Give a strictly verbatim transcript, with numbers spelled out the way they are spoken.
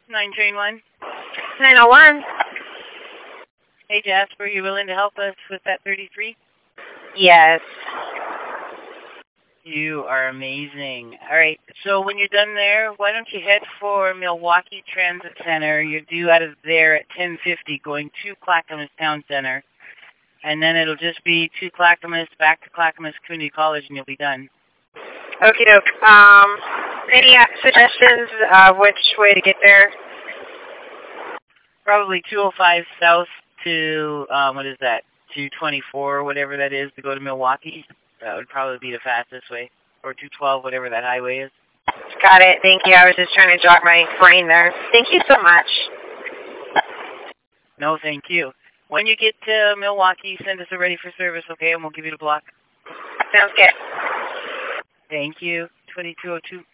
nine train one. nine oh one. Hey, Jasper, you willing to help us with that thirty-three? Yes. You are amazing. All right, so when you're done there, why don't you head for Milwaukee Transit Center? You're due out of there at ten fifty going to Clackamas Town Center. And then it'll just be to Clackamas, back to Clackamas Community College, and you'll be done. Okie doke. Um, any uh, suggestions of which way to get there? Probably two oh five south to, um, what is that, two twenty-four or whatever that is to go to Milwaukee. That would probably be the fastest way. Or two twelve, whatever that highway is. Got it. Thank you. I was just trying to jog my brain there. Thank you so much. No, thank you. When you get to Milwaukee, send us a ready for service, okay? And we'll give you the block. Sounds good. Thank you. twenty-two oh two.